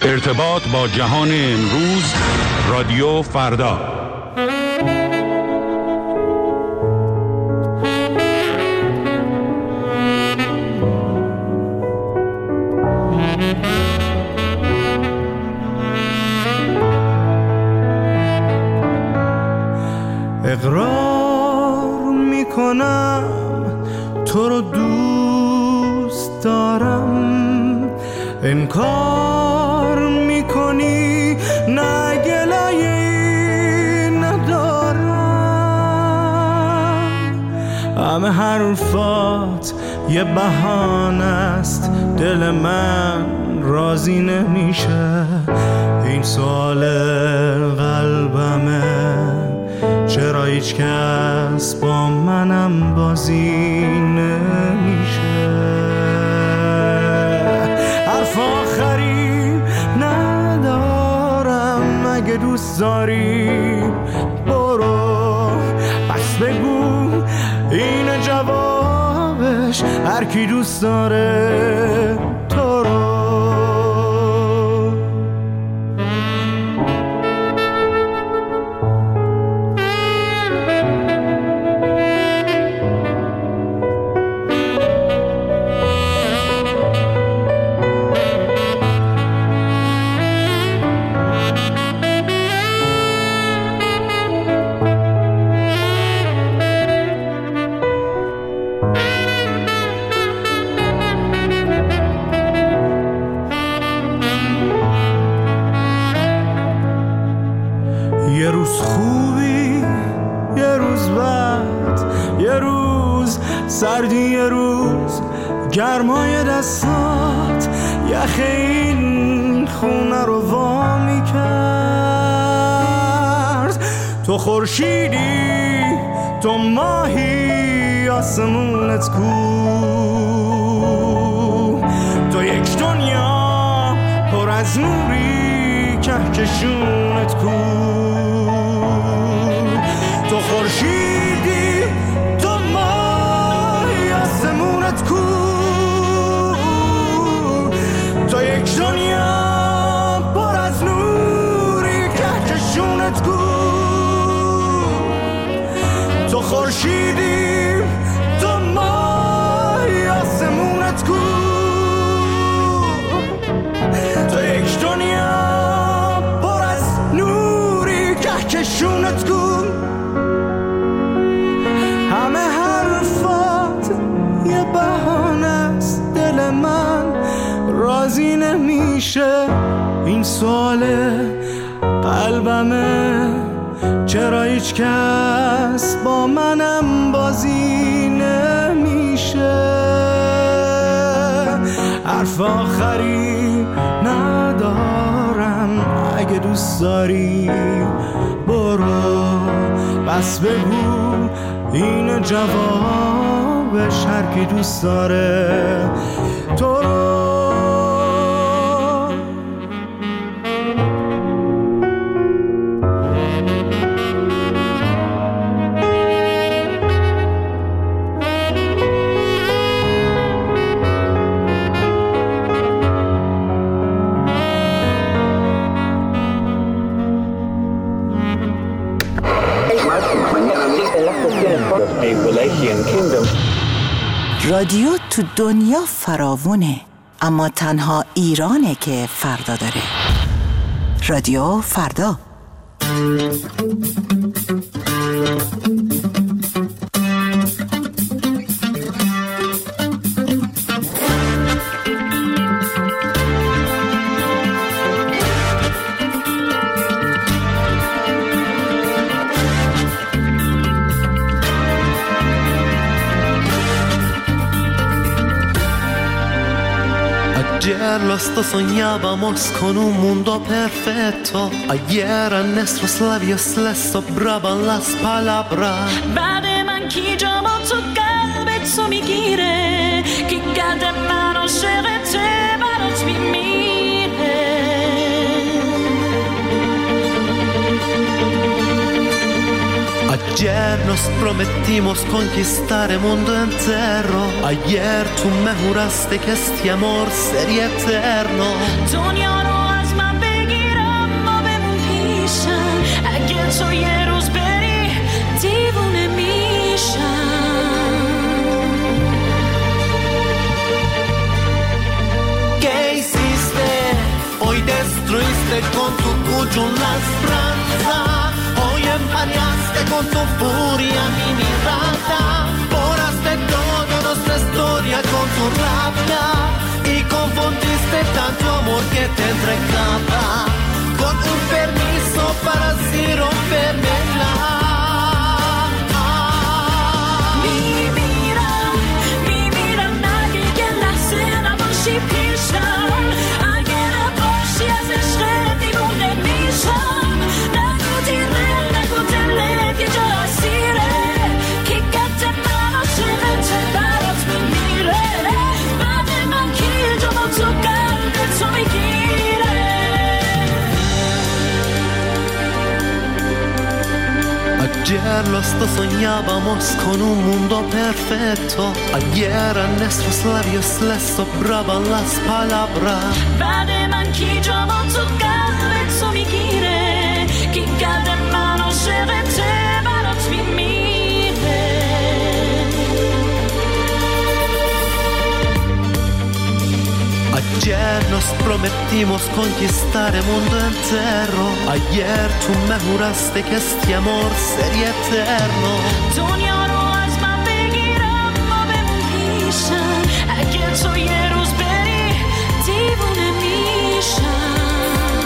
ارتباط با جهان امروز، رادیو فردا. اقرار میکنم تو رو دوست دارم، انکار میکنی نه گلایه ندارم. همه حرفات یه بهانه است، دل من راضی نمیشه. این سوال قلبمه، چرا هیچ کس با منم بازی نمیشه. حرف آخری ندارم، اگه دوست داری برو، بس بگو این جوابش، هر کی دوست داره تو رو. یه روز خوبی، یه روز بد، یه روز سردی، یه روز گرمای دستات یخ این خونه رو وا میکرد. تو خورشیدی، تو ماهی، آسمونت کو، تو یک دنیا پر از نوری، کهکشونت کو. تو خورشیدی، تو ماهی، آسمونت کو، تو یک دنیا پر از نوری، کهکشونت کو. تو خورشیدی، تو ماهی، آسمونت کو، تو یک دنیا پر از نوری، کهکشونت کو. همه حرفات یه بهانه است، دل من راضی نمیشه. این سوال قلبمه، چرا هیچ کس با منم بازی نمیشه. حرف آخری ندارم، اگه دوست داری برو، بس بگو این جوابش، هر کی دوست داره تو رو. رادیو تو دنیا فراوونه، اما تنها ایرانه که فردا داره. رادیو فردا. Ayer los dos soñábamos con un mundo perfecto. Ayer a nuestros labios les sobraban las palabras. بعد من کی جا با تو قلبت تو میگیره، کی قد من عاشقته برات میمیره. Ayer nos prometimos conquistar el mundo entero. Ayer tú me juraste que este amor sería eterno. دنیا رو از من destruiste con tu cuchillo la esperanza. Hoy empañaste con tu furia mi mirada. Borraste toda nuestra historia con tu rabia. Y confundiste tanto amor que te entregaba con un permiso para así rompérmela. Mi mira nagigen ledsen av oss i pisan. Agera boshi az ishret imune mishan. Nagu direl, nagu delek ja asire. Kikate man och shirete barat mimire. Bade man kiljo mot så galvet som igire. Ayer los dos soñábamos con un mundo perfecto. Ayer en nuestros labios les sobraban las palabras. Bade man kiljo mot så galvet som igire. Kikate man och shirete barat mimire. Ayer nos prometimos conquistar el mundo entero. Ayer tú me juraste que este amor sería eterno. دنیا رو از من بگیرم ما بمون پیشم. اگه تو یه روز بری دیوونه میشم.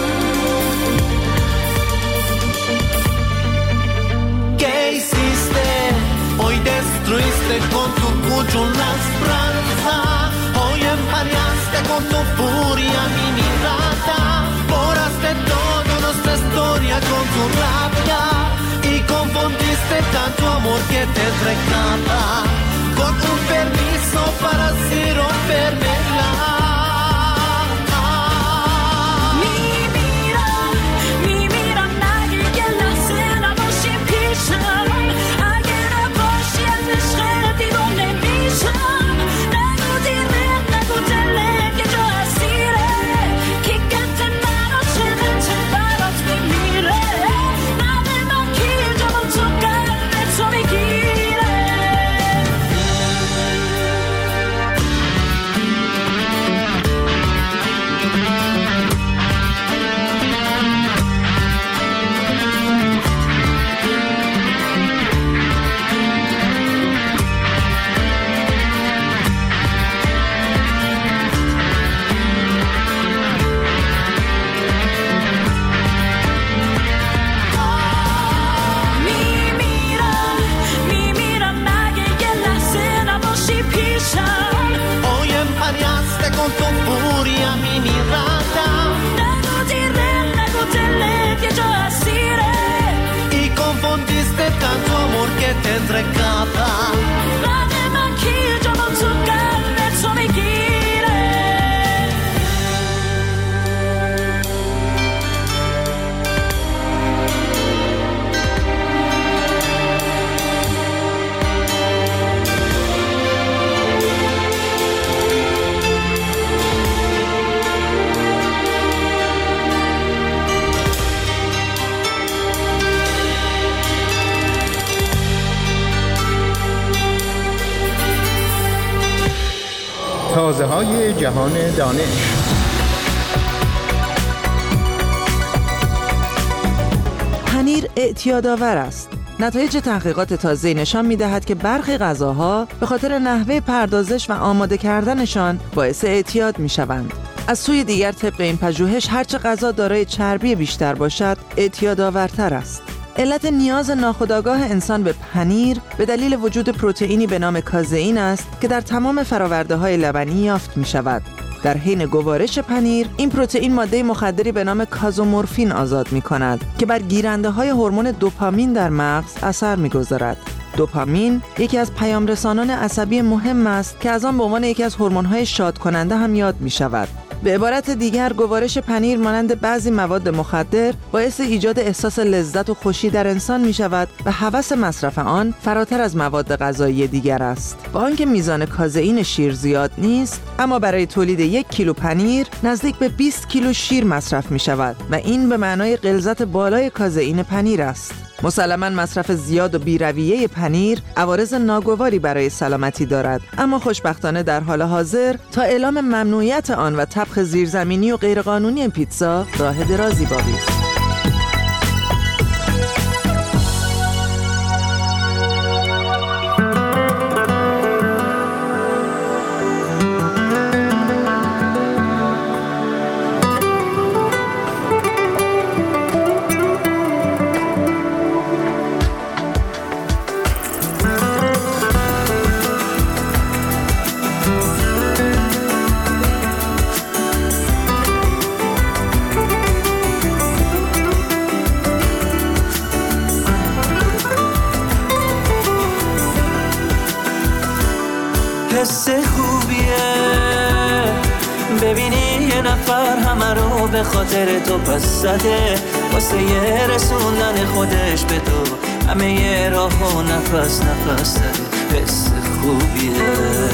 ¿Qué hiciste? Hoy destruiste con tu cuchillo la esperanza. Hoy empañaste con tu furia mi mirada. Borraste toda nuestra historia con tu rabia. Y confundiste tanto amor que te entregaba con un permiso para así rompérmela. Mi mira nagigen ledsen av oss i pisan. Agera boshi az ishret imune mishan. Nagu direl, nagu delek ja asire. Kikate man och shirete barat mimire. Bade man kiljo mot så galvet som igire. Mi mira nagigen ledsen av oss i pisan. Hoy empañaste con tu furia mi mirada. Nagu direl, nagu delek ja asire. Y confundiste tanto amor que te entregaba. Bade man kiljo mot så galvet som igire. تازه‌های جهان دانش. پنیر اعتیادآور است. نتایج تحقیقات تازه‌ای نشان می‌دهد که برخی غذاها به خاطر نحوه پردازش و آماده کردنشان باعث اعتیاد می‌شوند. از سوی دیگر طبق این پژوهش هرچه غذا دارای چربی بیشتر باشد اعتیادآورتر است. علت نیاز ناخودآگاه انسان به پنیر به دلیل وجود پروتئینی به نام کازئین است که در تمام فرآورده‌های لبنی یافت می‌شود. در حین گوارش پنیر این پروتئین ماده مخدری به نام کازومورفین آزاد می‌کند که بر گیرنده‌های هورمون دوپامین در مغز اثر می‌گذارد. دوپامین یکی از پیامرسانان عصبی مهم است که از آن به عنوان یکی از هورمون‌های شادکننده هم یاد می‌شود. به عبارت دیگر گوارش پنیر مانند بعضی مواد مخدر باعث ایجاد احساس لذت و خوشی در انسان می شود و هوس مصرف آن فراتر از مواد غذایی دیگر است. با آنکه میزان کازئین شیر زیاد نیست، اما برای تولید 1 کیلو پنیر نزدیک به 20 کیلو شیر مصرف می شود و این به معنای غلظت بالای کازئین پنیر است. مسلماً مصرف زیاد و بی‌رویه پنیر عوارض ناگواری برای سلامتی دارد، اما خوشبختانه در حال حاضر تا اعلام ممنوعیت آن و طبخ زیرزمینی و غیرقانونی پیتزا راه درازی باقی است. حس خوبیه ببینی یه نفر همه رو به خاطر تو پس زده، واسه یه رسوندن خودش به تو همه یه راه و نفس نفس زده. حس خوبیه،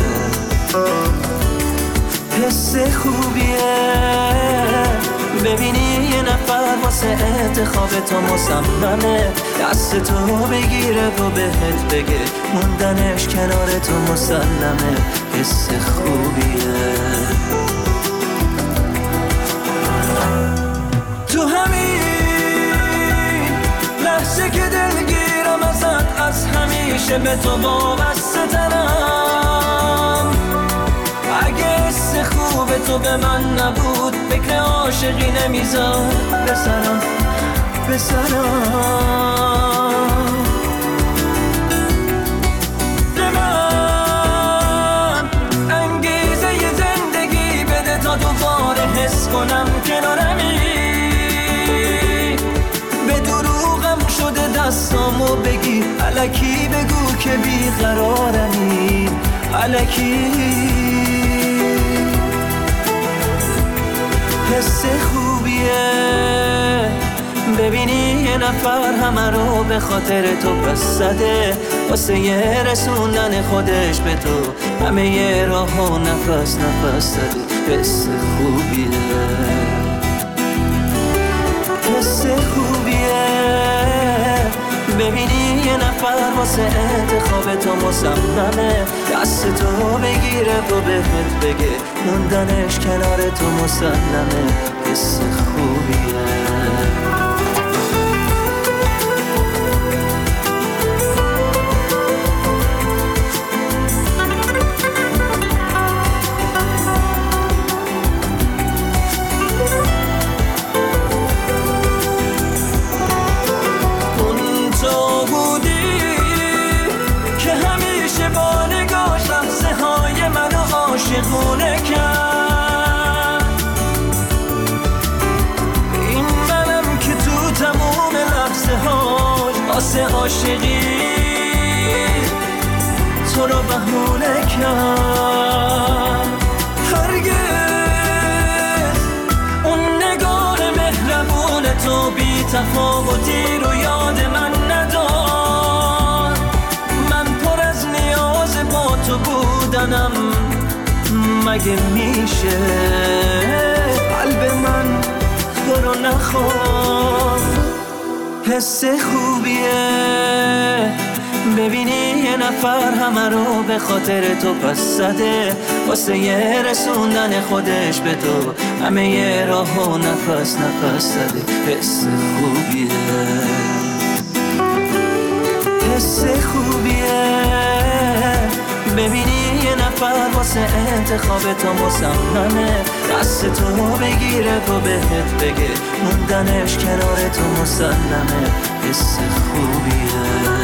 حس خوبیه ببینی یه نفر واسه انتخاب تو مصممه، دست تو بگیره و بهت بگه موندنش کنار تو مسلمه. حس خوبیه، تو همین لحظه که دلگیرم ازت از همیشه به تو وابسته ترم. اگه حس خوب تو به من نبود فکر عاشقی نمیذار بسرم به من انگیزه ی زندگی بده تا دوباره حس کنم کنارمی. به دروغم شده دستامو بگی الکی بگو که بیقرارمی الکی. حس خوبیه ببینی یه نفر همه رو به خاطر تو پس زده، واسه یه رسوندن خودش به تو همه یه راه و نفس نفس زده. حس خوبیه، حس خوبیه ببینی یه نفر واسه انتخاب تو مصممه، دست تو بگیره و بهت بگه موندنش کنار تو مسلمه. حس خوبیه. عاشقونه کرد این منم که تو تموم لحظه هاش واسه عاشقی تو رو بهونه کرد. هرگز اون نگاه مهربون تو بی تفاوتی رو یاد من ندار. من پر از نیاز با تو بودنم، مگه میشه قلب من تو رو نخواد. حس خوبیه ببینی یه نفر همه رو به خاطر تو پس زده، واسه یه رسوندن خودش به تو همه یه راه و نفس نفس زده. حس خوبیه، حس خوبیه ببینی یه نفر واسه انتخاب تو مصممه، دست تو بگیره و بهت بگه موندنش کنار تو مسلمه. حس خوبیه.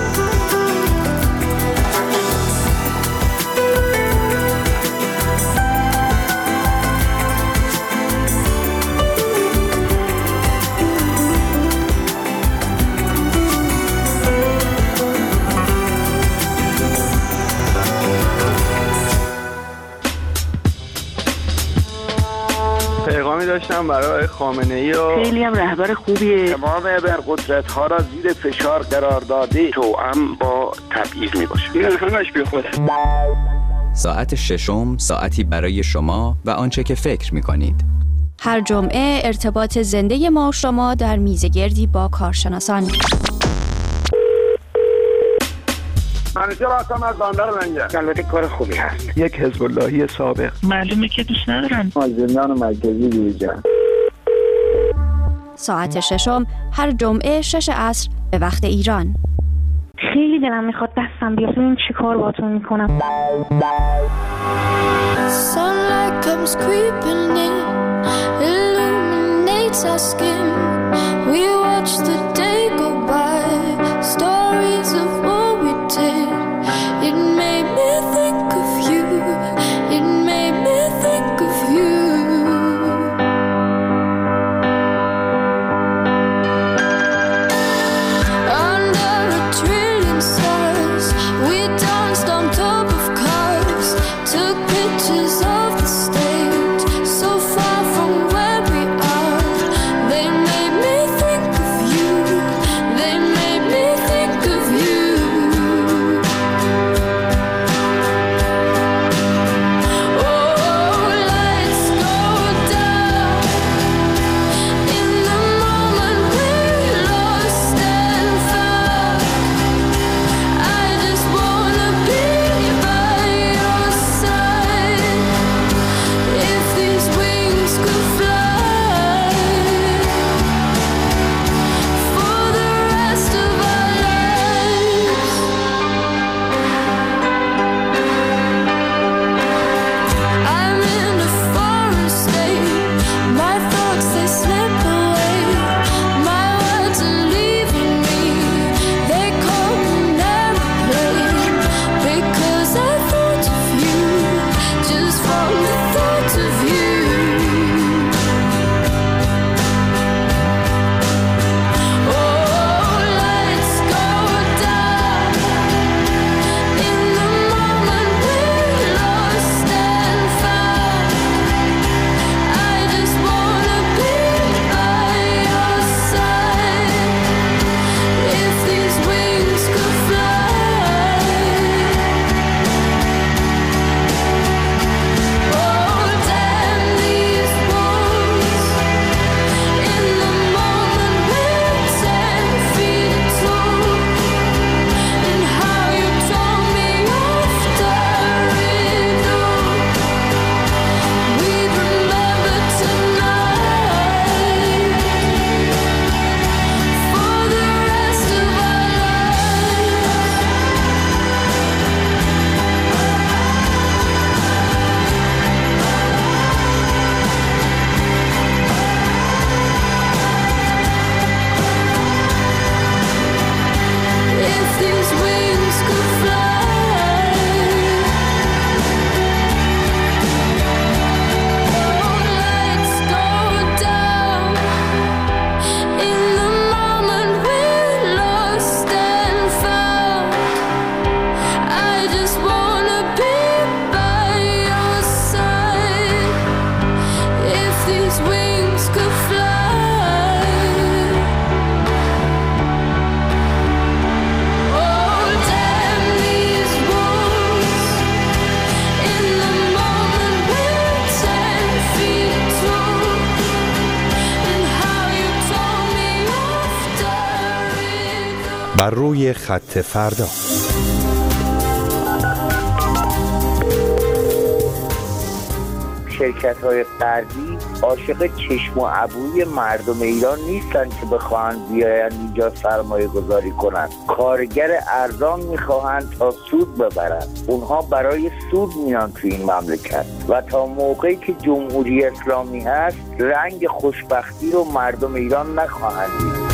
پیغامی داشتم برای خامنه‌ای و خیلی هم رهبر خوبیه. تمام ابرقدرت‌ها را زیر فشار قرار داده، توأم با تبعیض میباشه. این همش بی خوده. ساعت ششم ساعتی برای شما و آنچه که فکر می‌کنید. هر جمعه ارتباط زنده ما و شما در میزگردی با کارشناسان. همیشه راستم از بندر لنگه. البته کار خوبی هست. یک حزب اللهی سابق. معلومه که دوست ندارن. از زندان مرکزی بیرون. ساعت 6 هر جمعه 6 عصر به وقت ایران. خیلی دلم میخواد دستم بیاد ببین چی کار باهاتون میکنم. Sunlight comes creeping in, illuminates our skin. We watch the day go by, stories of what we did. It made me think of you, it made me think of you. Under a trillion stars, we danced on top of cars, took pictures of the stage, so far from where we are. They made me think of you, they made me think of you. Oh, lights go down in the moment we're lost and found. I just wanna be by your side. If these wings could fly for the rest of our lives. I'm in a foreign state, my thoughts they slip away, my words are leaving me, they come an airplane, because I thought of you, just from the thought of you. Oh, lights go down in the moment we're lost and found. I just wanna be by your side. If these wings could fly. Oh, damn these walls. In the moment we're 10 feet tall. And how you told me after it all. We'd remember tonight for the rest of our lives. If these wings could fly. Oh, lights go down in the moment we're lost and found. I just wanna be by your side. If these wings could fly. Oh, damn these walls. In the moment we're 10 feet tall. And how you told me after it all. بر روی خط فردا. شرکت‌های غربی عاشق چشم و ابروی مردم ایران نیستن که بخواهند بیاین اینجا سرمایه گذاری کنند. کارگر ارزان میخواهند تا سود ببرند. اونها برای سود میان تو این مملکت و تا موقعی که جمهوری اسلامی هست رنگ خوشبختی رو مردم ایران نخواهند دید.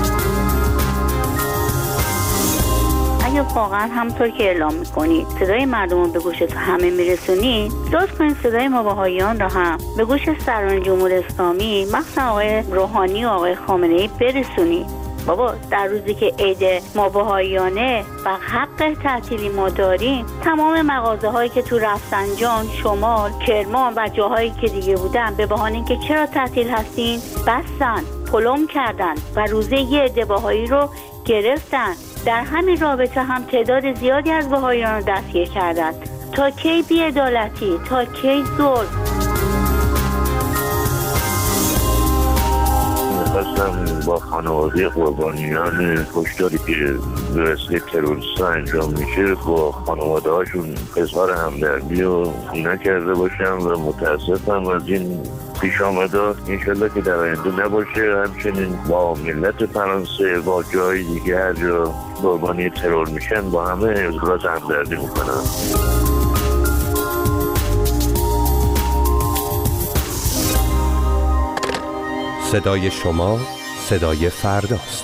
اگه واقعا همونطور که اعلام میکنید صدای مردم رو به گوش تو همه میرسونید، لطف کنید صدای ما بهائیان را هم به گوش سران جمهوری اسلامی، مخصوصا آقای روحانی و آقای خامنه‌ای برسونید. بابا در روزی که عید ما بهائیانه و حق تعطیلی ما داریم، تمام مغازه هایی که تو رفسنجان، شمال، کرمان و جاهایی که دیگه بودن به بهانه اینکه چرا تعطیل هستین بستن، پلم کردن و روزه یه عده بهایی رو گرفتن. در همین رابطه هم تعداد زیادی از بهائیان رو دستگیر کردند. تا کی بی‌عدالتی؟ تا کی ظلم؟ هم با خانواده قربانیان کشتاری که به وسیله تروریست انجام میشه با خانواده هاشون اظهار همدردی و اینا کرده باشم و متاسفم از این پیش آمده. انشالله که در آینده نباشه. همچنین با ملت فرانسه با جای دیگه هر جا قربانی ترور میشن با همه اظهار همدردی میکنم. صدای شما صدای فرداست.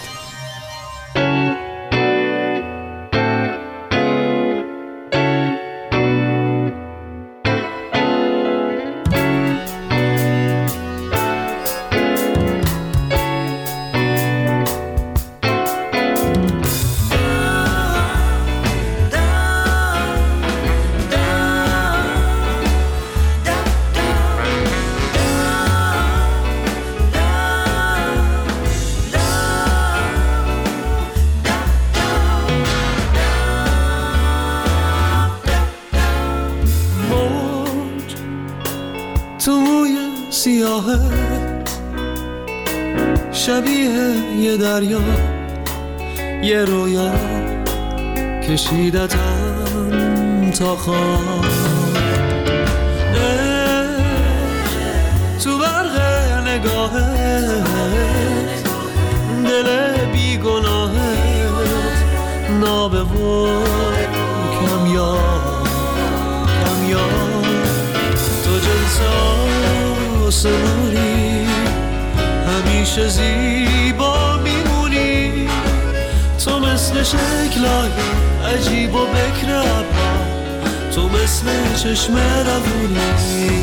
شبیه یه دریا یه رویا کشیدتم تا خواب تو برق نگاهت دل بیگناهت نابه و کمیاب تو جنس آسمونی همیشه زیبا میمونی تو مثل شکلای عجیب و بکر ابرا تو مثل چشم روونی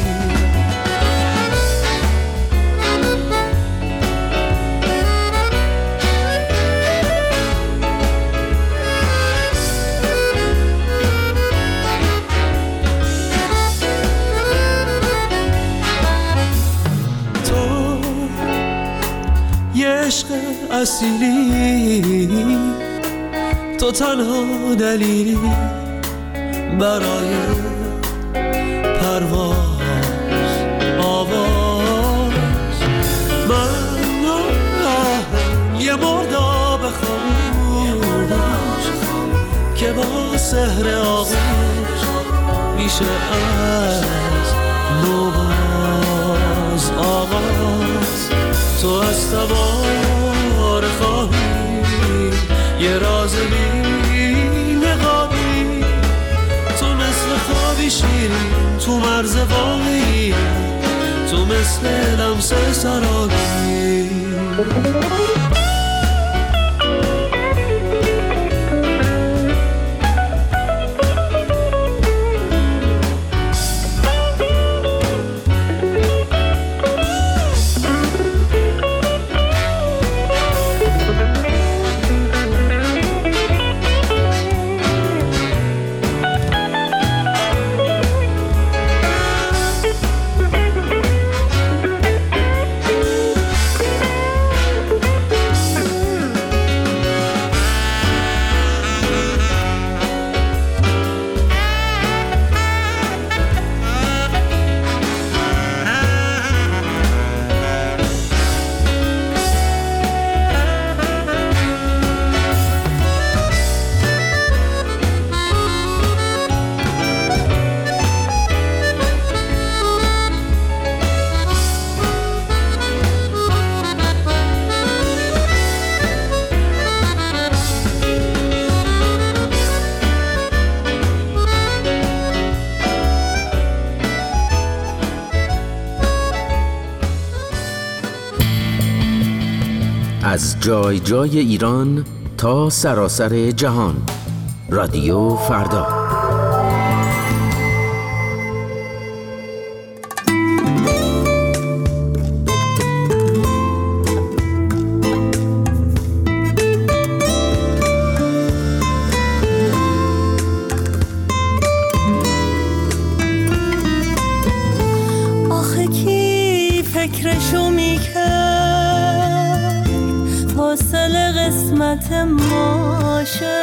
عشق اصیلی تو تنها دلیلی برای پرواز آواز من یه مرداب خاموش که با سحر آغوش میشه از نوباز آغاز تو از تبار خواهی یه راز بی نقابی تو مثل خوابی شیرین تو مرز واقعی تو مثل لمس سرابی از جای جای ایران تا سراسر جهان. رادیو فردا. آخه کی فکرشو میکرد فاصله قسمت ماشه،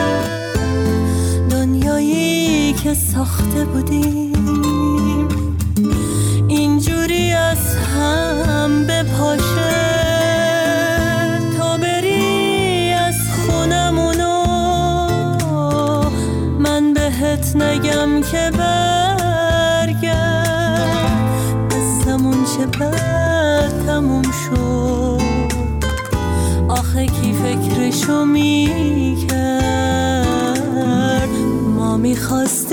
دنیایی که ساخته بودیم اینجوری از هم بپاشه. تموم شد. آخه کی فکرشو میکرد ما میخواستیم